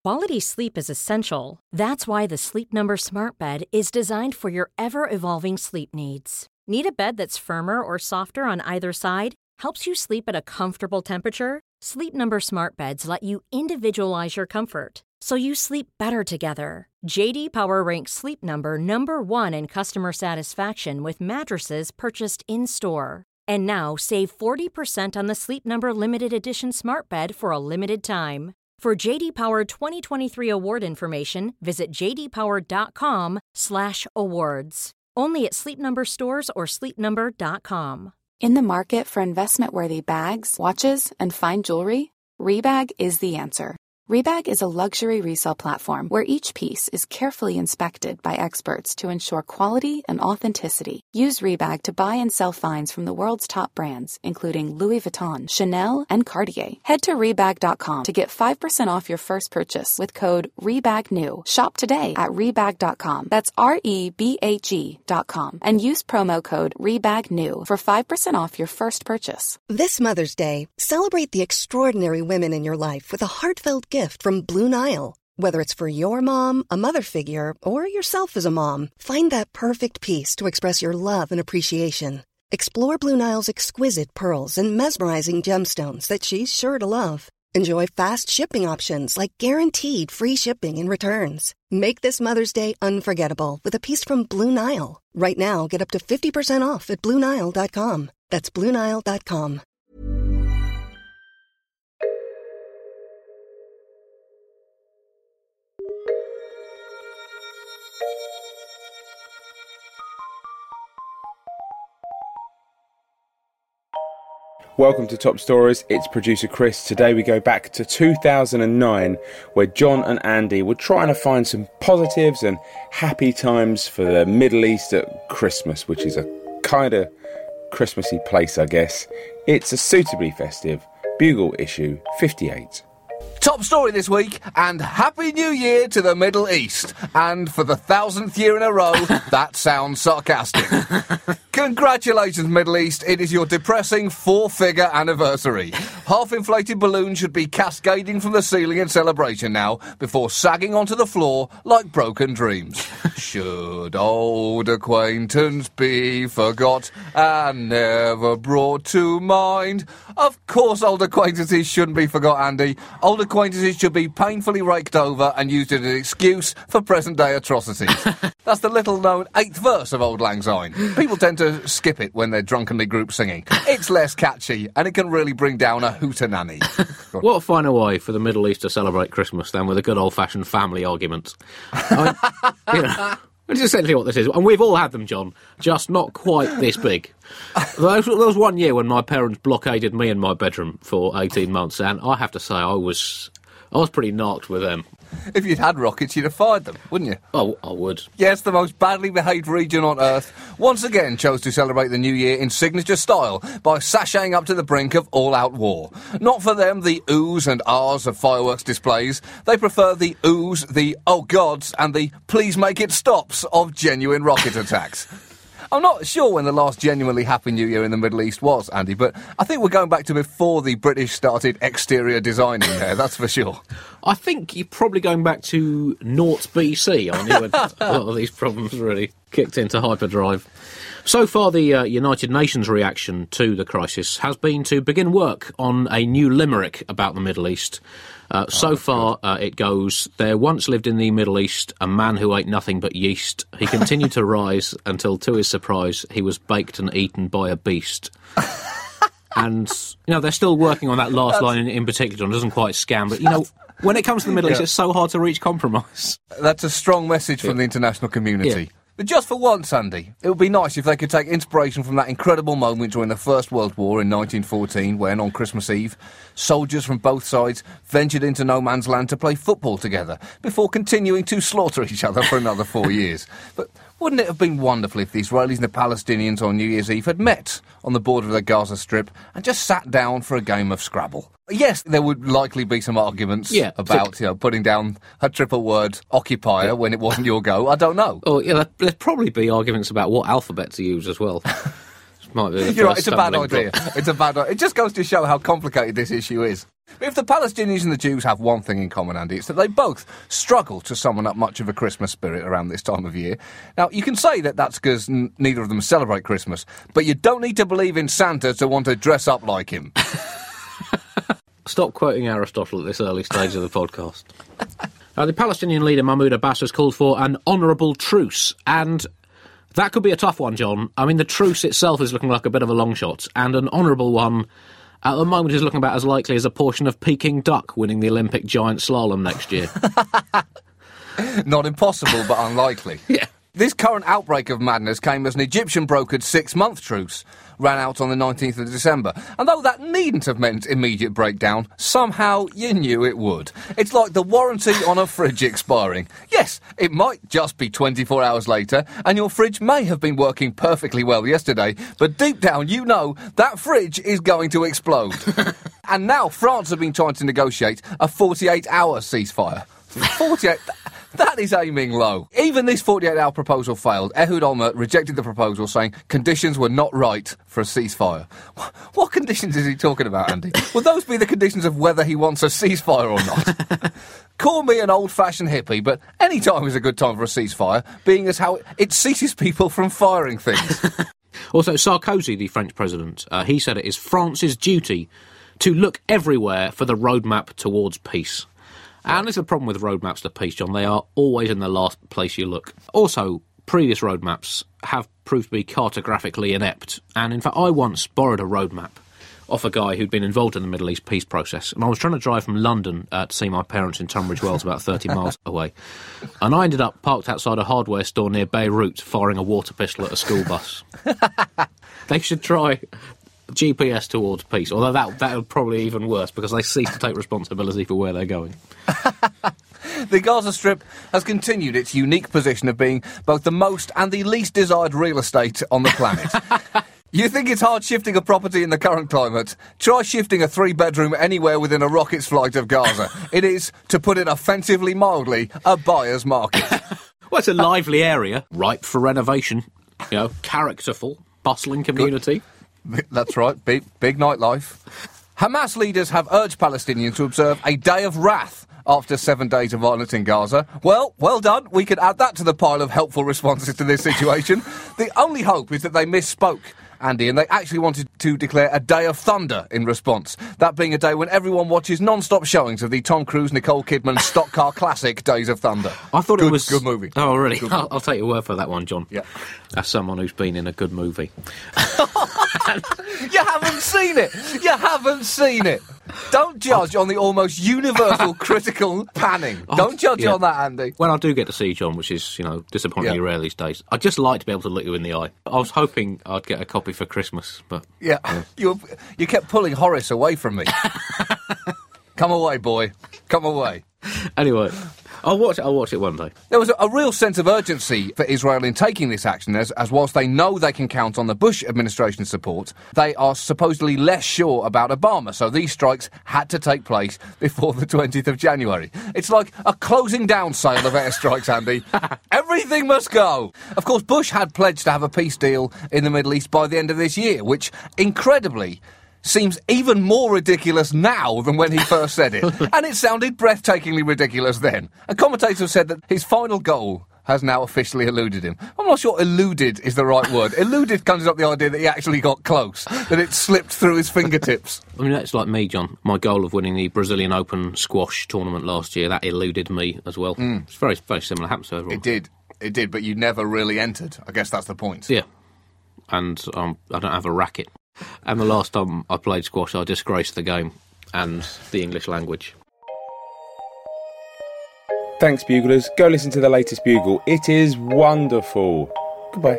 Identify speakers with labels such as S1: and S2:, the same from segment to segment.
S1: Quality sleep is essential. That's why the Sleep Number Smart Bed is designed for your ever-evolving sleep needs. Need a bed that's firmer or softer on either side? Helps you sleep at a comfortable temperature? Sleep Number Smart Beds let you individualize your comfort, so you sleep better together. J.D. Power ranks Sleep Number number 1 in customer satisfaction with mattresses purchased in-store. And now, save 40% on the Sleep Number Limited Edition Smart Bed for a limited time. For J.D. Power 2023 award information, visit jdpower.com/awards. Only at Sleep Number stores or sleepnumber.com.
S2: In the market for investment-worthy bags, watches, and fine jewelry, Rebag is the answer. Rebag is a luxury resale platform where each piece is carefully inspected by experts to ensure quality and authenticity. Use Rebag to buy and sell finds from the world's top brands, including Louis Vuitton, Chanel, and Cartier. Head to Rebag.com to get 5% off your first purchase with code REBAGNEW. Shop today at Rebag.com. That's REBAG.com. And use promo code REBAGNEW for 5% off your first purchase.
S3: This Mother's Day, celebrate the extraordinary women in your life with a heartfelt gift from Blue Nile. Whether it's for your mom, a mother figure, or yourself as a mom, find that perfect piece to express your love and appreciation. Explore Blue Nile's exquisite pearls and mesmerizing gemstones that she's sure to love. Enjoy fast shipping options like guaranteed free shipping and returns. Make this Mother's Day unforgettable with a piece from Blue Nile. Right now, get up to 50% off at BlueNile.com. That's BlueNile.com.
S4: Welcome to Top Stories, it's producer Chris. Today we go back to 2009, where John and Andy were trying to find some positives and happy times for the Middle East at Christmas, which is a kind of Christmassy place, I guess. It's a suitably festive Bugle issue 58.
S5: Top story this week, and Happy New Year to the Middle East. And for the 1,000th year in a row, that sounds sarcastic. Congratulations, Middle East. It is your depressing 4-figure anniversary. Half-inflated balloons should be cascading from the ceiling in celebration now, before sagging onto the floor like broken dreams. Should old acquaintance be forgot and never brought to mind? Of course old acquaintances shouldn't be forgot, Andy. Old acquaintances should be painfully raked over and used as an excuse for present-day atrocities. That's the little-known 8th verse of Auld Lang Syne. People tend to skip it when they're drunkenly group singing. It's less catchy, and it can really bring down a hootenanny.
S6: What a finer way for the Middle East to celebrate Christmas than with a good old-fashioned family argument. I mean, it's essentially what this is. And we've all had them, John, just not quite this big. There was one year when my parents blockaded me in my bedroom for 18 months, and I have to say I was pretty knocked with them.
S5: If you'd had rockets, you'd have fired them, wouldn't you?
S6: Oh, I would.
S5: Yes, the most badly behaved region on Earth once again chose to celebrate the New Year in signature style by sashaying up to the brink of all-out war. Not for them the oohs and ahs of fireworks displays. They prefer the oohs, the oh gods, and the please make it stops of genuine rocket attacks. I'm not sure when the last genuinely Happy New Year in the Middle East was, Andy, but I think we're going back to before the British started exterior designing there, that's for sure.
S6: I think you're probably going back to 0 BC, aren't you, when a lot of these problems really kicked into hyperdrive. So far, the United Nations reaction to the crisis has been to begin work on a new limerick about the Middle East. So far, it goes, there once lived in the Middle East a man who ate nothing but yeast. He continued to rise until, to his surprise, he was baked and eaten by a beast. And, they're still working on that last line in particular, and it doesn't quite scan, but, when it comes to the Middle East, it's so hard to reach compromise.
S5: That's a strong message from the international community.
S6: Yeah.
S5: But just for once, Andy, it would be nice if they could take inspiration from that incredible moment during the First World War in 1914 when, on Christmas Eve, soldiers from both sides ventured into no man's land to play football together before continuing to slaughter each other for another 4 years. But wouldn't it have been wonderful if the Israelis and the Palestinians on New Year's Eve had met on the border of the Gaza Strip and just sat down for a game of Scrabble? Yes, there would likely be some arguments about, putting down a triple word occupier when it wasn't your go. I don't know.
S6: Oh, yeah, there'd probably be arguments about what alphabet to use as well. Might be
S5: You're right, it's a bad idea. It's a bad idea. It just goes to show how complicated this issue is. If the Palestinians and the Jews have one thing in common, Andy, it's that they both struggle to summon up much of a Christmas spirit around this time of year. Now, you can say that that's because neither of them celebrate Christmas, but you don't need to believe in Santa to want to dress up like him.
S6: Stop quoting Aristotle at this early stage of the podcast. The Palestinian leader Mahmoud Abbas has called for an honourable truce, and that could be a tough one, John. I mean, the truce itself is looking like a bit of a long shot, and an honourable one at the moment is looking about as likely as a portion of Peking duck winning the Olympic giant slalom next year.
S5: Not impossible, but unlikely.
S6: Yeah.
S5: This current outbreak of madness came as an Egyptian-brokered 6-month truce ran out on the 19th of December. And though that needn't have meant immediate breakdown, somehow you knew it would. It's like the warranty on a fridge expiring. Yes, it might just be 24 hours later, and your fridge may have been working perfectly well yesterday, but deep down you know that fridge is going to explode. And now France have been trying to negotiate a 48-hour ceasefire. 48... That is aiming low. Even this 48-hour proposal failed. Ehud Olmert rejected the proposal, saying conditions were not right for a ceasefire. What conditions is he talking about, Andy? Will those be the conditions of whether he wants a ceasefire or not? Call me an old-fashioned hippie, but any time is a good time for a ceasefire, being as how it ceases people from firing things.
S6: Also, Sarkozy, the French president, he said it is France's duty to look everywhere for the roadmap towards peace. And there's a problem with roadmaps to peace, John. They are always in the last place you look. Also, previous roadmaps have proved to be cartographically inept. And in fact, I once borrowed a roadmap off a guy who'd been involved in the Middle East peace process. And I was trying to drive from London to see my parents in Tunbridge Wells, about 30 miles away. And I ended up parked outside a hardware store near Beirut, firing a water pistol at a school bus. They should try GPS towards peace, although that would probably be even worse because they cease to take responsibility for where they're going.
S5: The Gaza Strip has continued its unique position of being both the most and the least desired real estate on the planet. You think it's hard shifting a property in the current climate? Try shifting a 3-bedroom anywhere within a rocket's flight of Gaza. It is, to put it offensively mildly, a buyer's market.
S6: Well, it's a lively area, ripe for renovation, characterful, bustling community.
S5: Good. That's right, big nightlife. Hamas leaders have urged Palestinians to observe a day of wrath after 7 days of violence in Gaza. Well done. We could add that to the pile of helpful responses to this situation. The only hope is that they misspoke, Andy, and they actually wanted to declare a day of thunder in response. That being a day when everyone watches non-stop showings of the Tom Cruise, Nicole Kidman stock car classic Days of Thunder.
S6: I thought it was
S5: good movie.
S6: Oh, really? I'll take your word for that one, John.
S5: Yeah.
S6: As someone who's been in a good movie.
S5: You haven't seen it. You haven't seen it. Don't judge on the almost universal critical panning. Don't judge on that, Andy.
S6: When I do get to see John, which is, disappointingly rare these days, I'd just like to be able to look you in the eye. I was hoping I'd get a copy for Christmas, but...
S5: Yeah. You kept pulling Horace away from me. Come away, boy. Come away.
S6: Anyway, I'll watch it one day.
S5: There was a real sense of urgency for Israel in taking this action, as whilst they know they can count on the Bush administration's support, they are supposedly less sure about Obama, so these strikes had to take place before the 20th of January. It's like a closing down sale of airstrikes, Andy. Everything must go. Of course, Bush had pledged to have a peace deal in the Middle East by the end of this year, which, incredibly, seems even more ridiculous now than when he first said it. And it sounded breathtakingly ridiculous then. And commentators have said that his final goal has now officially eluded him. I'm not sure eluded is the right word. Eluded conjures up the idea that he actually got close, that it slipped through his fingertips.
S6: I mean, that's like me, John. My goal of winning the Brazilian Open squash tournament last year, that eluded me as well. It's very, very similar. Happened to everyone.
S5: It did, but you never really entered. I guess that's the point.
S6: Yeah. And I don't have a racket. And the last time I played squash, I disgraced the game and the English language.
S4: Thanks, Buglers. Go listen to the latest Bugle. It is wonderful. Goodbye.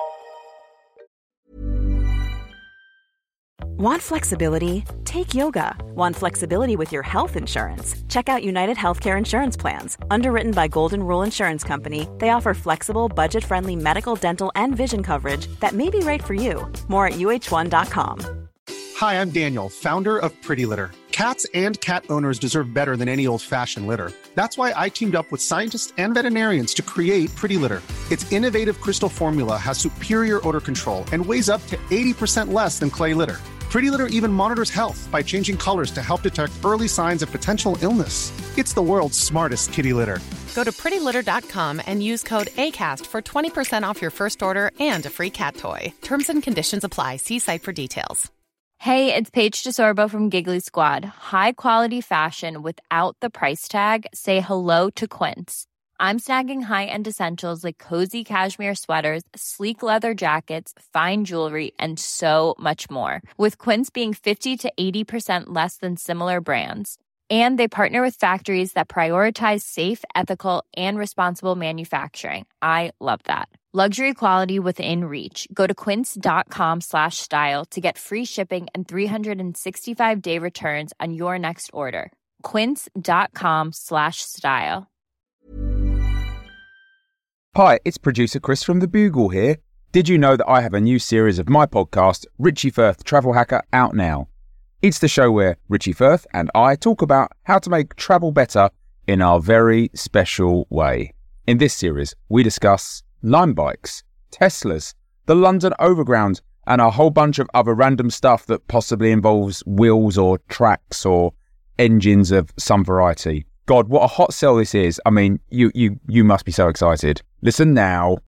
S7: Want flexibility? Take yoga. Want flexibility with your health insurance? Check out United Healthcare Insurance Plans. Underwritten by Golden Rule Insurance Company, they offer flexible, budget-friendly medical, dental, and vision coverage that may be right for you. More at uh1.com.
S8: Hi, I'm Daniel, founder of Pretty Litter. Cats and cat owners deserve better than any old-fashioned litter. That's why I teamed up with scientists and veterinarians to create Pretty Litter. Its innovative crystal formula has superior odor control and weighs up to 80% less than clay litter. Pretty Litter even monitors health by changing colors to help detect early signs of potential illness. It's the world's smartest kitty litter.
S9: Go to prettylitter.com and use code ACAST for 20% off your first order and a free cat toy. Terms and conditions apply. See site for details.
S10: Hey, it's Paige DeSorbo from Giggly Squad. High quality fashion without the price tag. Say hello to Quince. I'm snagging high-end essentials like cozy cashmere sweaters, sleek leather jackets, fine jewelry, and so much more. With Quince being 50 to 80% less than similar brands. And they partner with factories that prioritize safe, ethical, and responsible manufacturing. I love that. Luxury quality within reach. Go to quince.com/style to get free shipping and 365-day returns on your next order. Quince.com/style.
S4: Hi, it's producer Chris from The Bugle here. Did you know that I have a new series of my podcast, Richie Firth Travel Hacker, out now? It's the show where Richie Firth and I talk about how to make travel better in our very special way. In this series, we discuss Lime bikes, Teslas, the London Overground, and a whole bunch of other random stuff that possibly involves wheels or tracks or engines of some variety. God, what a hot sell this is. I mean, you must be so excited. Listen now.